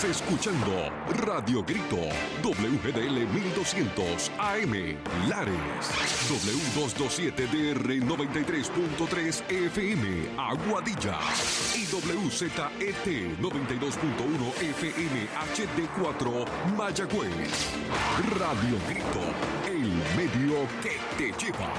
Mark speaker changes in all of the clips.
Speaker 1: Estás escuchando Radio Grito, WGDL 1200 AM, Lares, W227DR 93.3 FM, Aguadilla, y WZET 92.1 FM HD4, Mayagüez. Radio Grito, el medio que te lleva.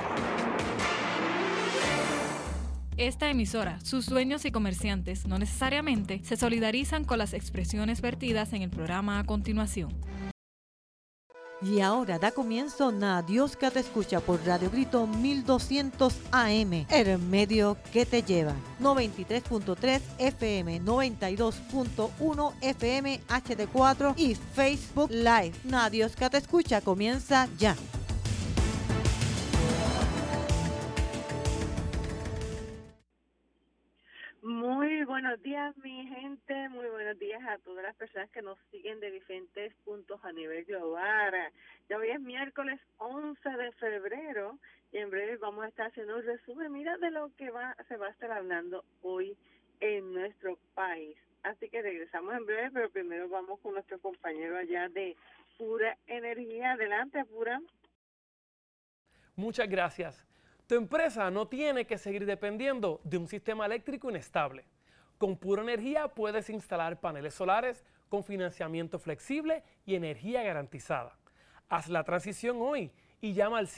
Speaker 2: Esta emisora, sus dueños y comerciantes no necesariamente se solidarizan con las expresiones vertidas en el programa a continuación.
Speaker 3: Y ahora da comienzo Na Dios que te escucha por Radio Grito 1200 AM, el medio que te lleva. 93.3 FM, 92.1 FM HD4 y Facebook Live. Na Dios que te escucha comienza ya.
Speaker 4: Muy buenos días, mi gente. Muy buenos días a todas las personas que nos siguen de diferentes puntos a nivel global. Ya hoy es miércoles 11 de febrero y en breve vamos a estar haciendo un resumen, mira, de lo que se va a estar hablando hoy en nuestro país. Así que regresamos en breve, pero primero vamos con nuestro compañero allá de Pura Energía. Adelante, Pura.
Speaker 5: Muchas gracias. Tu empresa no tiene que seguir dependiendo de un sistema eléctrico inestable. Con Pura Energía puedes instalar paneles solares con financiamiento flexible y energía garantizada. Haz la transición hoy y llama al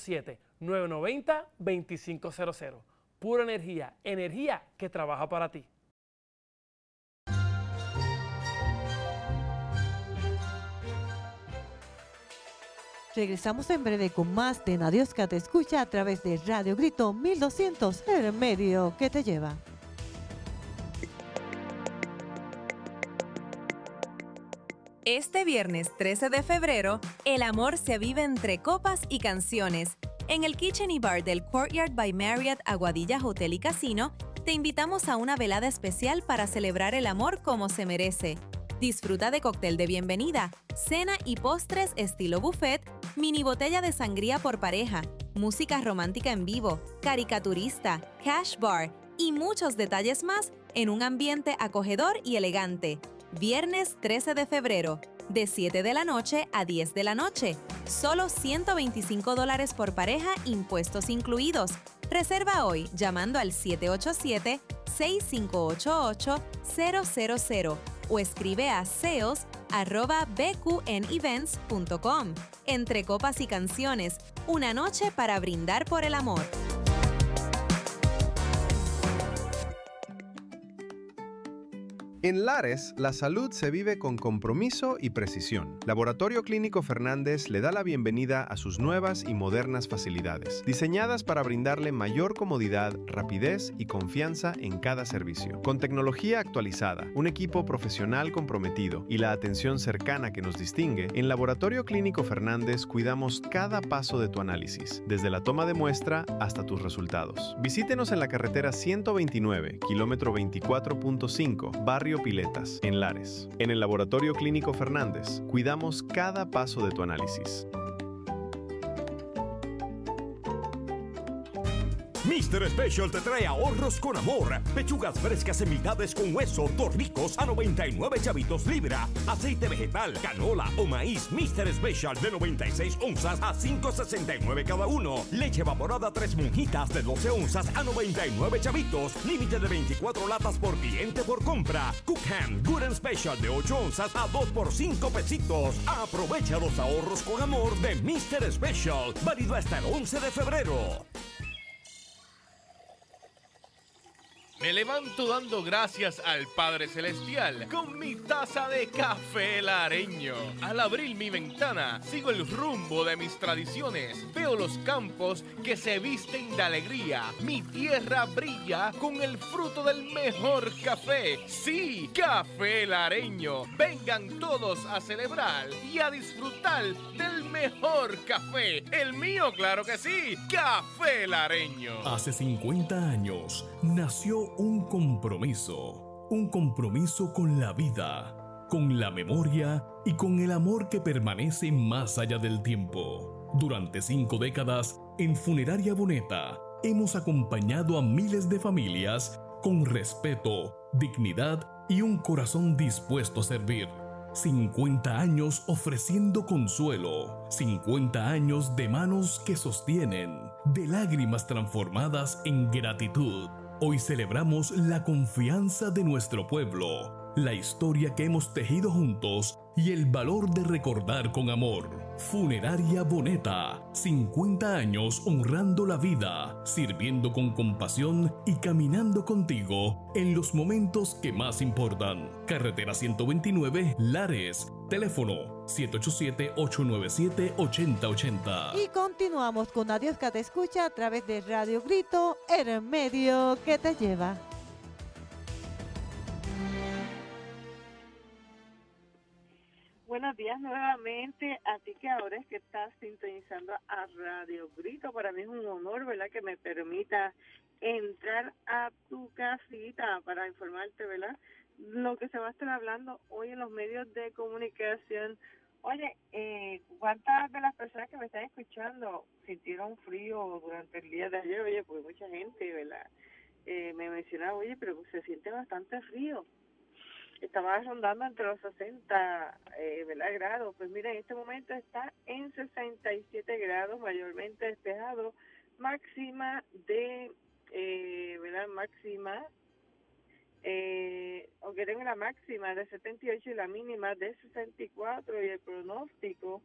Speaker 5: 787-990-2500. Pura Energía, energía que trabaja para ti.
Speaker 3: Regresamos en breve con más de Na Dios que te escucha a través de Radio Grito 1200, el medio que te lleva.
Speaker 6: Este viernes 13 de febrero, el amor se vive entre copas y canciones. En el Kitchen y Bar del Courtyard by Marriott Aguadilla Hotel y Casino, te invitamos a una velada especial para celebrar el amor como se merece. Disfruta de cóctel de bienvenida, cena y postres estilo buffet, mini botella de sangría por pareja, música romántica en vivo, caricaturista, cash bar y muchos detalles más en un ambiente acogedor y elegante. Viernes 13 de febrero, de 7 de la noche a 10 de la noche. Solo $125 por pareja, impuestos incluidos. Reserva hoy llamando al 787-6588-000 o escribe a sales@bqnevents.com. Entre copas y canciones, una noche para brindar por el amor.
Speaker 7: En Lares, la salud se vive con compromiso y precisión. Laboratorio Clínico Fernández le da la bienvenida a sus nuevas y modernas facilidades, diseñadas para brindarle mayor comodidad, rapidez y confianza en cada servicio. Con tecnología actualizada, un equipo profesional comprometido y la atención cercana que nos distingue, en Laboratorio Clínico Fernández cuidamos cada paso de tu análisis, desde la toma de muestra hasta tus resultados. Visítenos en la carretera 129, kilómetro 24.5, barrio Piletas, en Lares. En el Laboratorio Clínico Fernández, cuidamos cada paso de tu análisis.
Speaker 8: Mr. Special te trae ahorros con amor. Pechugas frescas en mitades con hueso, tornicos a 99 chavitos libra. Aceite vegetal, canola o maíz Mr. Special de 96 onzas a 5.69 cada uno. Leche evaporada 3 monjitas de 12 onzas a 99 chavitos. Límite de 24 latas por cliente por compra. Cook Ham Good and Special de 8 onzas a 2 por 5 pesitos. Aprovecha los ahorros con amor de Mr. Special. Válido hasta el 11 de febrero.
Speaker 9: Me levanto dando gracias al Padre Celestial con mi taza de café lareño. Al abrir mi ventana, sigo el rumbo de mis tradiciones. Veo los campos que se visten de alegría. Mi tierra brilla con el fruto del mejor café. Sí, café lareño. Vengan todos a celebrar y a disfrutar del mejor café. El mío, claro que sí, café lareño.
Speaker 10: Hace 50 años nació un compromiso con la vida, con la memoria y con el amor que permanece más allá del tiempo. Durante 5 décadas, en Funeraria Boneta, hemos acompañado a miles de familias con respeto, dignidad y un corazón dispuesto a servir. 50 años ofreciendo consuelo, 50 años de manos que sostienen, de lágrimas transformadas en gratitud. Hoy celebramos la confianza de nuestro pueblo, la historia que hemos tejido juntos y el valor de recordar con amor. Funeraria Boneta, 50 años honrando la vida, sirviendo con compasión y caminando contigo en los momentos que más importan. Carretera 129, Lares. Teléfono 787-897-8080.
Speaker 3: Y continuamos con Adiós que te escucha a través de Radio Grito, el medio que te lleva.
Speaker 4: Buenos días nuevamente a ti que ahora es que estás sintonizando a Radio Grito. Para mí es un honor, ¿verdad?, que me permita entrar a tu casita para informarte, ¿verdad?, lo que se va a estar hablando hoy en los medios de comunicación. Oye, ¿cuántas de las personas que me están escuchando sintieron frío durante el día de ayer? Oye, pues mucha gente, ¿verdad?, me mencionaba, oye, pero se siente bastante frío. Estaba rondando entre los 60 ¿verdad?, grados. Pues mira, en este momento está en 67 grados, mayormente despejado, máxima de, ¿verdad?, máxima, aunque tengo la máxima de 78 y la mínima de 64, y el pronóstico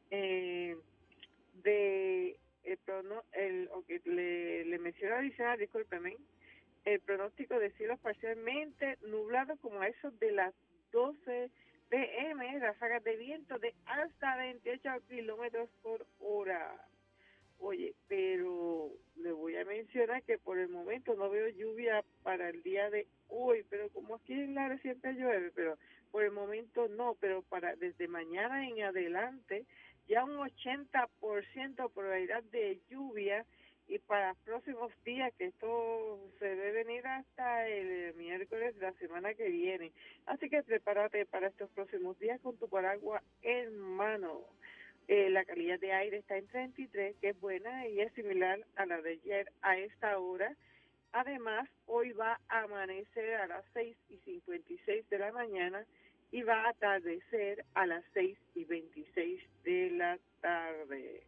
Speaker 4: le menciono adicional, discúlpeme, el pronóstico de cielos parcialmente nublados como a eso de las 12 p.m., ráfagas de viento de hasta 28 kilómetros por hora. Oye, pero le voy a mencionar que por el momento no veo lluvia para el día de hoy, pero como aquí en Lares siempre llueve, pero por el momento no, pero para desde mañana en adelante ya un 80% probabilidad de lluvia. Y para los próximos días, que esto se debe venir hasta el miércoles de la semana que viene. Así que prepárate para estos próximos días con tu paraguas en mano. La calidad de aire está en 33, que es buena y es similar a la de ayer a esta hora. Además, hoy va a amanecer a las 6:56 de la mañana y va a atardecer a las 6:26 de la tarde.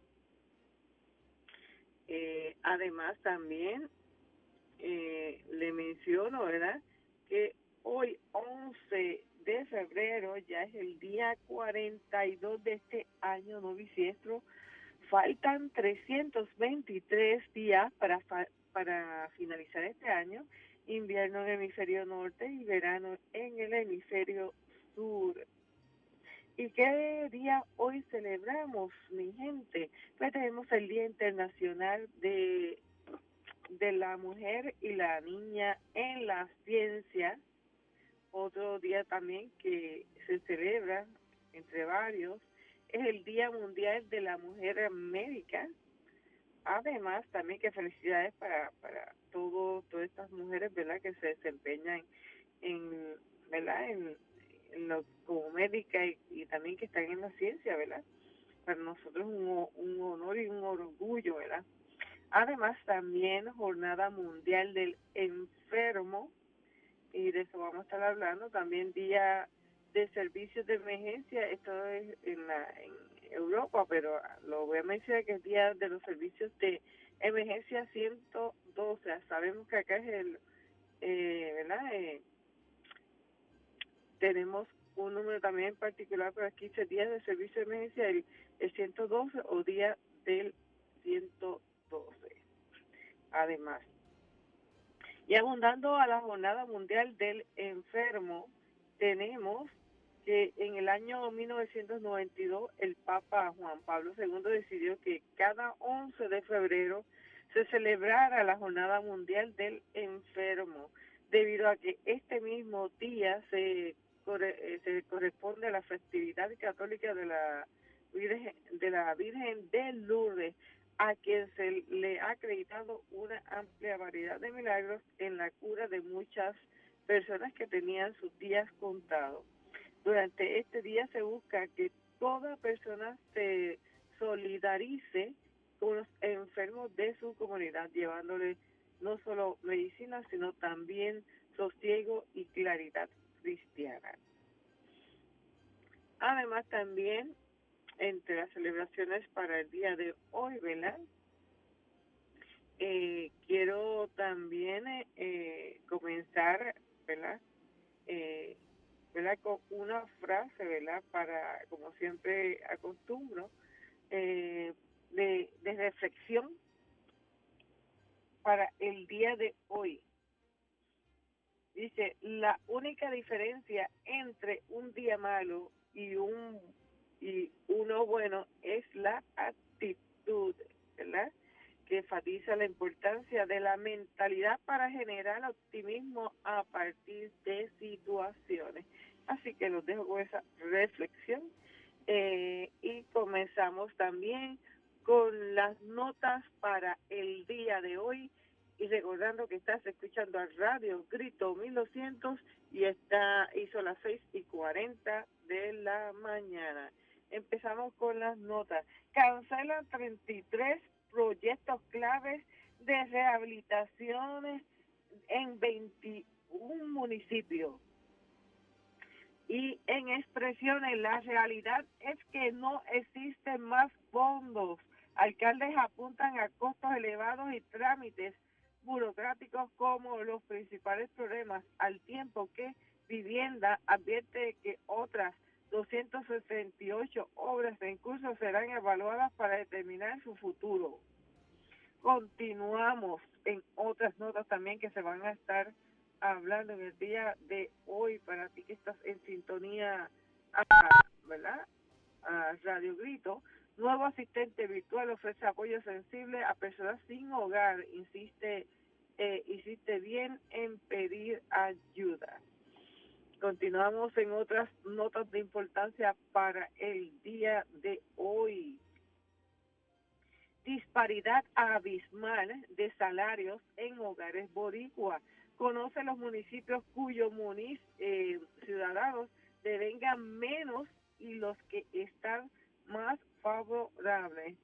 Speaker 4: Además también le menciono, ¿verdad?, que hoy 11 de febrero ya es el día 42 de este año no bisiestro. Faltan 323 días para finalizar este año, invierno en el hemisferio norte y verano en el hemisferio sur. ¿Y qué día hoy celebramos, mi gente? Pues tenemos el Día Internacional de la Mujer y la Niña en la Ciencia. Otro día también que se celebra, entre varios, es el Día Mundial de la Mujer Médica. Además, también que felicidades para todas estas mujeres, ¿verdad?, que se desempeñan ¿verdad?, como médica y también que están en la ciencia, ¿verdad? Para nosotros un honor y un orgullo, ¿verdad? Además, también Jornada Mundial del Enfermo, y de eso vamos a estar hablando. También Día de Servicios de Emergencia, esto es en Europa, pero lo voy a mencionar, que es Día de los Servicios de Emergencia 112. Sabemos que acá es el, ¿verdad?, tenemos un número también en particular para 15 días de servicio de emergencia, el 112 o día del 112. Además, y abundando a la Jornada Mundial del Enfermo, tenemos que en el año 1992 el Papa Juan Pablo II decidió que cada 11 de febrero se celebrara la Jornada Mundial del Enfermo, debido a que este mismo día se corresponde a la festividad católica de la Virgen de Lourdes, a quien se le ha acreditado una amplia variedad de milagros en la cura de muchas personas que tenían sus días contados. Durante este día se busca que toda persona se solidarice con los enfermos de su comunidad, llevándole no solo medicina, sino también sosiego y claridad. cristiana. Además, también entre las celebraciones para el día de hoy, ¿verdad? Quiero también comenzar, ¿verdad? ¿Verdad? Con una frase, ¿verdad? Para, como siempre acostumbro, de reflexión para el día de hoy. Dice, la única diferencia entre un día malo y uno bueno es la actitud, ¿verdad? Que enfatiza la importancia de la mentalidad para generar optimismo a partir de situaciones. Así que los dejo con esa reflexión y comenzamos también con las notas para el día de hoy. Y recordando que estás escuchando a Radio Grito 1200 y hizo las 6:40 de la mañana. Empezamos con las notas. Cancelan 33 proyectos claves de rehabilitaciones en 21 municipios. Y en expresiones, la realidad es que no existen más fondos. Alcaldes apuntan a costos elevados y trámites burocráticos como los principales problemas, al tiempo que Vivienda advierte que otras 268 obras en curso serán evaluadas para determinar su futuro. Continuamos en otras notas también que se van a estar hablando en el día de hoy para ti que estás en sintonía, ¿verdad? A Radio Grito. Nuevo asistente virtual ofrece apoyo sensible a personas sin hogar. Insiste bien en pedir ayuda. Continuamos en otras notas de importancia para el día de hoy. Disparidad abismal de salarios en hogares boricua. Conoce los municipios cuyos ciudadanos devengan menos y los que están más favorables.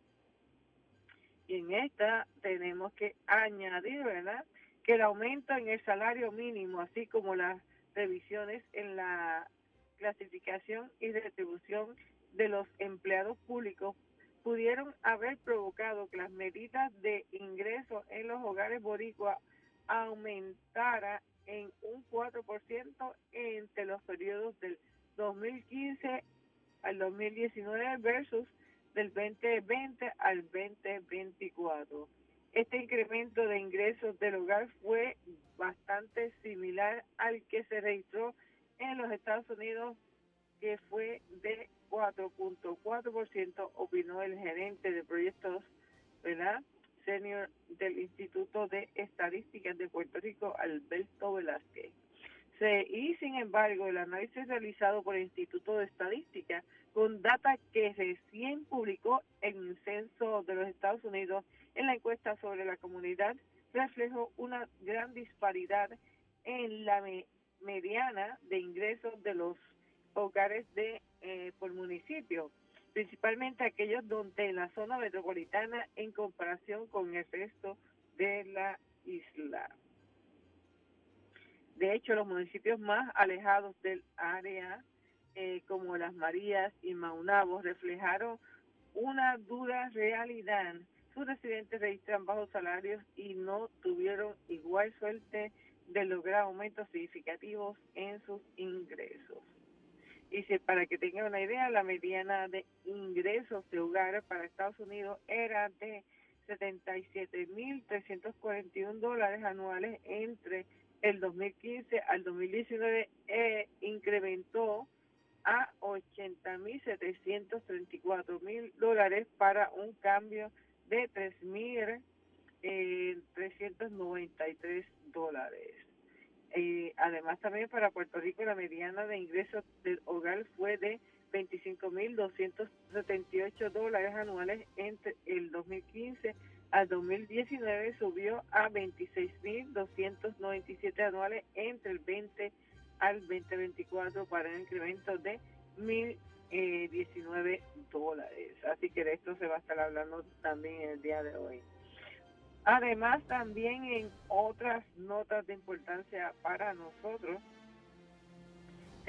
Speaker 4: Y en esta tenemos que añadir, ¿verdad?, que el aumento en el salario mínimo, así como las revisiones en la clasificación y retribución de los empleados públicos pudieron haber provocado que las medidas de ingreso en los hogares boricuas aumentara en un 4% entre los periodos del 2015 al 2019 versus del 2020 al 2024. Este incremento de ingresos del hogar fue bastante similar al que se registró en los Estados Unidos, que fue de 4.4%, opinó el gerente de proyectos, ¿verdad?, senior del Instituto de Estadísticas de Puerto Rico, Alberto Velázquez. Y sin embargo, el análisis realizado por el Instituto de Estadística con data que recién publicó el Censo de los Estados Unidos en la encuesta sobre la comunidad reflejó una gran disparidad en la mediana de ingresos de los hogares por municipio, principalmente aquellos donde en la zona metropolitana en comparación con el resto de la isla. De hecho, los municipios más alejados del área, como Las Marías y Maunabo, reflejaron una dura realidad. Sus residentes registran bajos salarios y no tuvieron igual suerte de lograr aumentos significativos en sus ingresos. Y para que tengan una idea, la mediana de ingresos de hogar para Estados Unidos era de $77,341 anuales entre el 2015 al 2019, incrementó a $80,734,000 para un cambio de $3,393. Además, también para Puerto Rico la mediana de ingresos del hogar fue de $25,278 anuales entre el 2015 al 2019, subió a $26,297 anuales entre el 20 al 2024 para un incremento de $1,019. Así que de esto se va a estar hablando también el día de hoy. Además, también en otras notas de importancia para nosotros,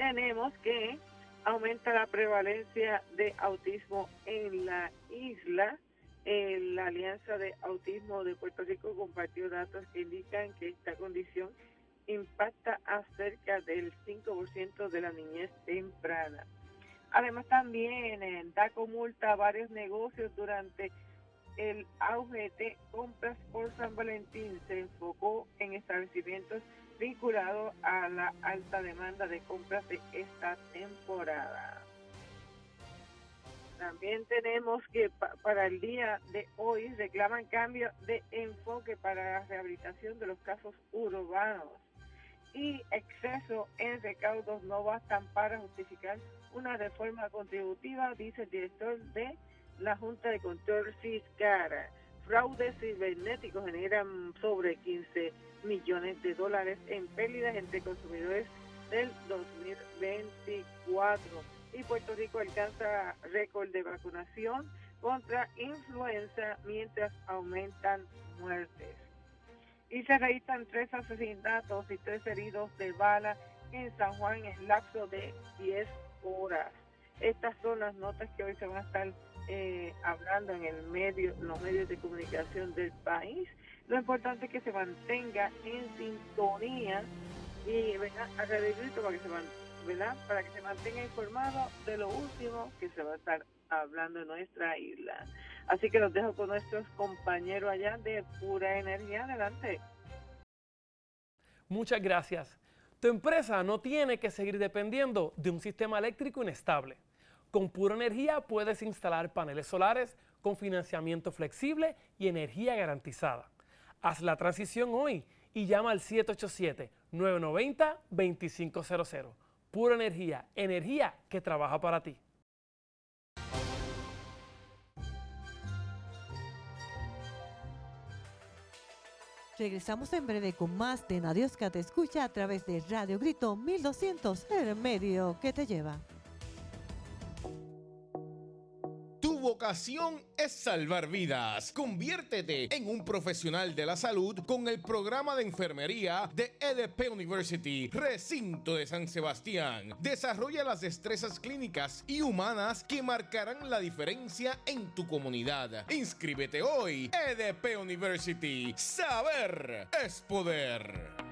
Speaker 4: tenemos que aumenta la prevalencia de autismo en la isla. La Alianza de Autismo de Puerto Rico compartió datos que indican que esta condición impacta a cerca del 5% de la niñez temprana. Además, también DACO multa a varios negocios durante el auge de compras por San Valentín. Se enfocó en establecimientos vinculados a la alta demanda de compras de esta temporada. También tenemos que para el día de hoy reclaman cambio de enfoque para la rehabilitación de los casos urbanos y exceso en recaudos no bastan para justificar una reforma contributiva, dice el director de la Junta de Control Fiscal. Fraudes cibernéticos generan sobre 15 millones de dólares en pérdidas entre consumidores del 2024. Y Puerto Rico alcanza récord de vacunación contra influenza mientras aumentan muertes. Y se registran 3 asesinatos y 3 heridos de bala en San Juan en lapso de 10 horas. Estas son las notas que hoy se van a estar hablando en los medios de comunicación del país. Lo importante es que se mantenga en sintonía y venga a Radio Grito para que se mantenga informado de lo último que se va a estar hablando en nuestra isla. Así que los dejo con nuestros compañeros allá de Pura Energía. Adelante.
Speaker 5: Muchas gracias. Tu empresa no tiene que seguir dependiendo de un sistema eléctrico inestable. Con Pura Energía puedes instalar paneles solares con financiamiento flexible y energía garantizada. Haz la transición hoy y llama al 787-990-2500. Pura Energía, energía que trabaja para ti.
Speaker 3: Regresamos en breve con más de Dios que te escucha a través de Radio Grito 1200, el medio que te lleva.
Speaker 9: Tu vocación es salvar vidas. Conviértete en un profesional de la salud con el programa de enfermería de EDP University, Recinto de San Sebastián. Desarrolla las destrezas clínicas y humanas que marcarán la diferencia en tu comunidad. Inscríbete hoy. EDP University. Saber es poder.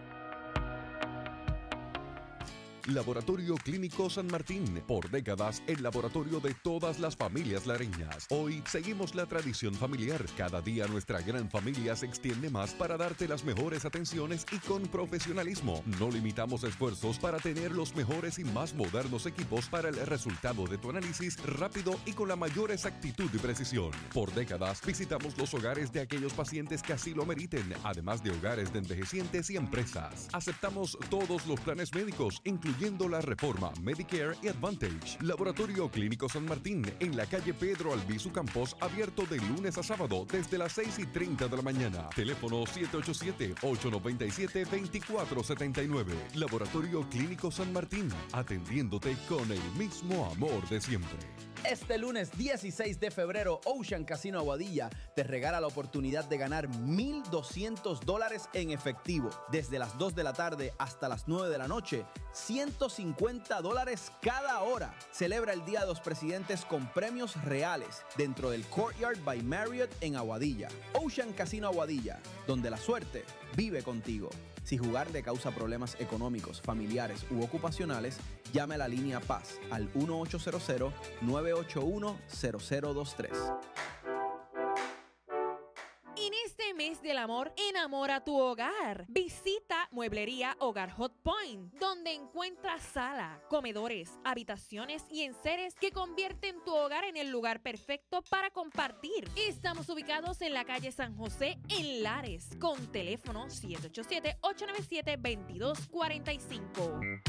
Speaker 1: Laboratorio Clínico San Martín, por décadas el laboratorio de todas las familias lareñas. Hoy seguimos la tradición familiar. Cada día nuestra gran familia se extiende más para darte las mejores atenciones y con profesionalismo. No limitamos esfuerzos para tener los mejores y más modernos equipos para el resultado de tu análisis rápido y con la mayor exactitud y precisión. Por décadas visitamos los hogares de aquellos pacientes que así lo meriten, además de hogares de envejecientes y empresas. Aceptamos todos los planes médicos, incluyendo la reforma Medicare y Advantage. Laboratorio Clínico San Martín, en la calle Pedro Albizu Campos, abierto de lunes a sábado desde las 6:30 de la mañana. Teléfono 787-897-2479. Laboratorio Clínico San Martín, atendiéndote con el mismo amor de siempre.
Speaker 11: Este lunes 16 de febrero, Ocean Casino Aguadilla te regala la oportunidad de ganar $1,200 en efectivo. Desde las 2 de la tarde hasta las 9 de la noche, $150 cada hora. Celebra el Día de los Presidentes con premios reales dentro del Courtyard by Marriott en Aguadilla. Ocean Casino Aguadilla, donde la suerte vive contigo. Si jugar te causa problemas económicos, familiares u ocupacionales, llame a la línea Paz al 1-800-981-0023.
Speaker 12: En este mes del amor, enamora tu hogar. Visita Mueblería Hogar Hot Point, donde encuentras sala, comedores, habitaciones y enseres que convierten tu hogar en el lugar perfecto para compartir. Estamos ubicados en la calle San José, en Lares, con teléfono 787-897-2245.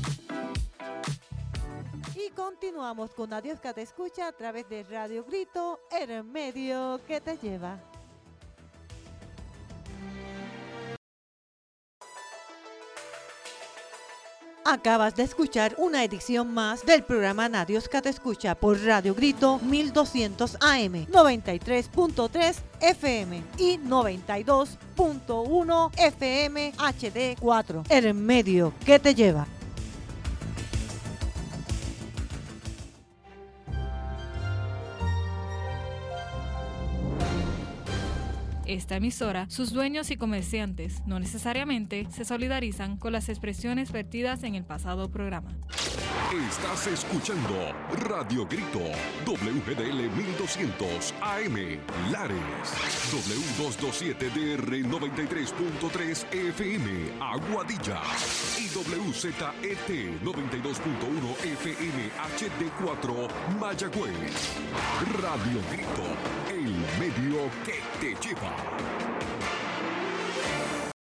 Speaker 3: Y continuamos con Adiós que te escucha a través de Radio Grito, el medio que te lleva. Acabas de escuchar una edición más del programa Nadios que te escucha por Radio Grito 1200 AM, 93.3 FM y 92.1 FM HD4, el medio que te lleva.
Speaker 2: esta emisora, sus dueños y comerciantes no necesariamente se solidarizan con las expresiones vertidas en el pasado programa.
Speaker 1: Estás escuchando Radio Grito, WGDL 1200 AM, Lares, W227DR 93.3 FM, Aguadilla, y WZET 92.1 FM HD4, Mayagüez. Radio Grito, el medio que te lleva.